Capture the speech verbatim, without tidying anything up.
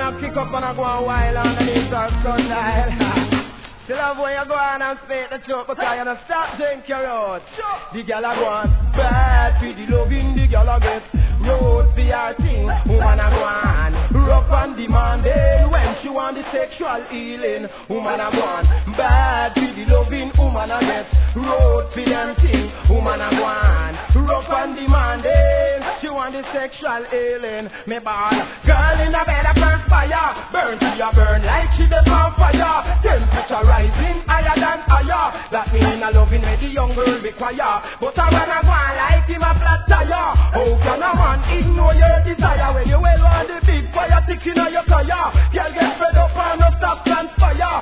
and kick up and I go on wild underneath our sundial. Still love when you go on and spit the truck, but I don't stop drink your road. The girl a go on bad for the loving, the girl a get road for her thing. Woman a go on rough and demanding when she want the sexual healing. Woman a go on bad for the loving, woman a get road for them thing. Woman a go on rough and demanding, she want the sexual healing. Me ball girl in the bed a burn fire, burn to your burn like she the on fire. Temperature rising higher than higher, that mean a loving me the young girl require. But I wanna go on like him a flat tire. How can a man ignore your desire when you well on the big fire ticking on your tire? Girl get fed up and no stop and fire.